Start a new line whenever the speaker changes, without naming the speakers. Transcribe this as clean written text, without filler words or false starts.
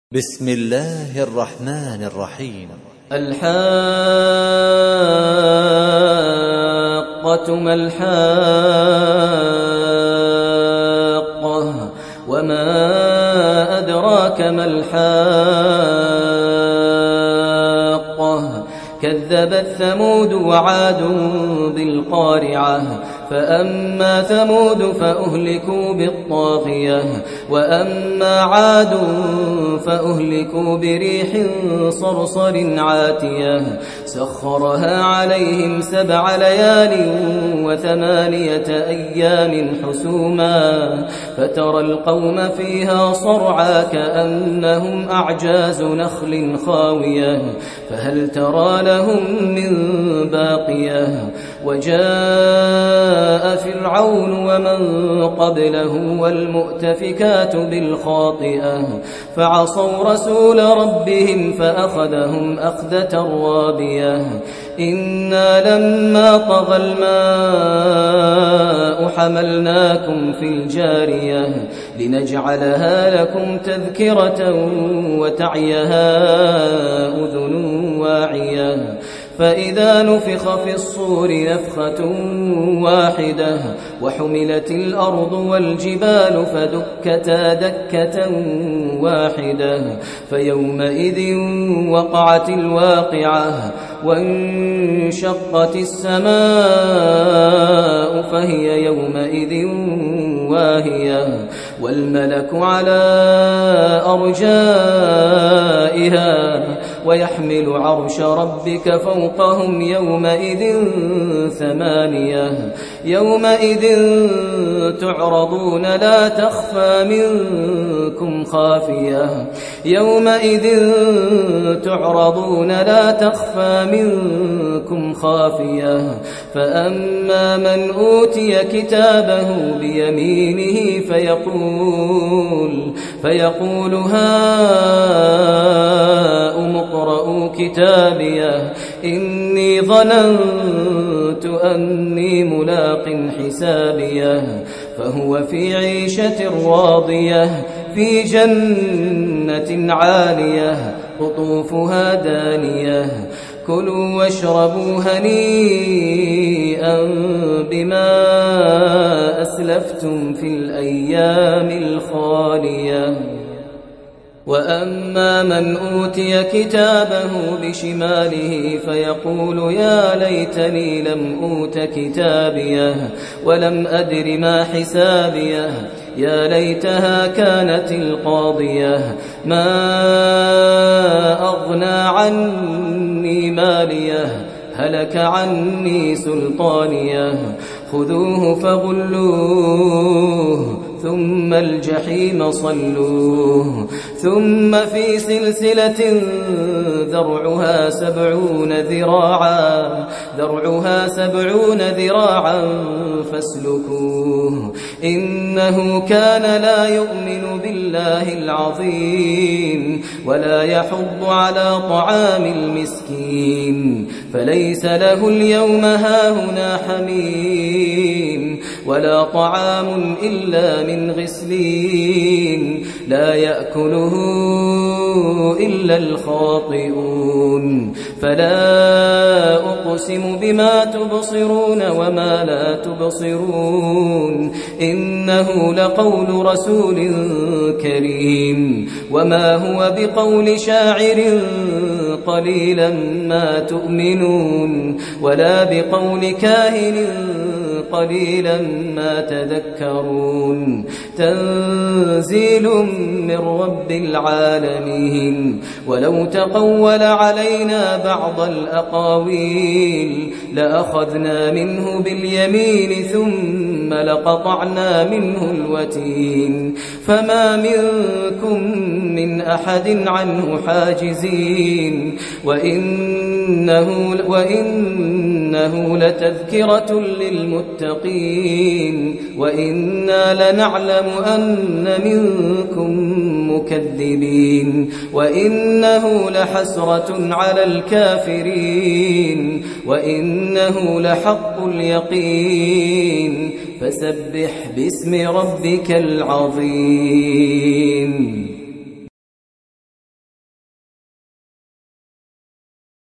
بسم الله الرحمن الرحيم.
الحاقة ما الحاقة وما أدراك ما الحاقة كذبت ثمود وعاد بالقارعة فأما ثمود فأهلكوا بالطاغية وأما عاد فأهلكوا بريح صرصر عاتية سخرها عليهم 7 ليال و8 أيام حسوما فترى القوم فيها صرعى كأنهم أعجاز نخل خاوية فهل ترى لهم من باقية وجاء فرعون ومن قبله والمؤتفكات بالخاطئة فعصوا رسول ربهم فأخذهم أخذة رابية إنا لما طغى الماء حملناكم في الجارية لنجعلها لكم تذكرة وتعيها أذن واعية فإذا نفخ في الصور نفخة واحدة وحملت الأرض والجبال فدكتا دكة واحدة فيومئذ وقعت الواقعة وانشقت السماء فهي يومئذ واهية والملك على أرجائها ويحمل عرش ربك فوقهم يومئذ 8 يومئذ تعرضون لا تخفى منكم خافية يومئذ تعرضون لا تخفى منكم خافية فأما من أوتي كتابه بيمينه فيقول هاؤم اقرءوا كتابيه إني ظننت أني ملاق حسابيه فهو في عيشة راضية في جنة عالية قطوفها دانية كلوا واشربوا هنيئا بما أسلفتم في الأيام الخالية وأما من أوتي كتابه بشماله فيقول يا ليتني لم أوت كتابيه ولم أدر ما حسابيه يا ليتها كانت القاضية ما أغنى عني ماليه هلك عني سلطانيه خذوه فغلوه ثم الجحيم صلوه ثم في سلسلة ذرعها 70 ذراعا فاسلكوه إنه كان لا يؤمن بالله العظيم ولا يحض على طعام المسكين فليس له اليوم هاهنا حميم ولا طعام إلا من غسلين لا يأكله إلا الخاطئون فلا أقسم بما تبصرون وما لا تبصرون إنه لقول رسول كريم وما هو بقول شاعر قليلا ما تؤمنون ولا بقول كاهن قليلا ما تذكرون تنزيل من رب العالمين ولو تقول علينا بعض الأقاويل لأخذنا منه باليمين ثم لقطعنا منه الوتين فما منكم من أحد عنه حاجزين وإنه لتذكرة للمتقين وإنا لنعلم أن منكم مكذبين وإنه لحسرة على الكافرين وإنه لحق اليقين فسبح باسم ربك العظيم.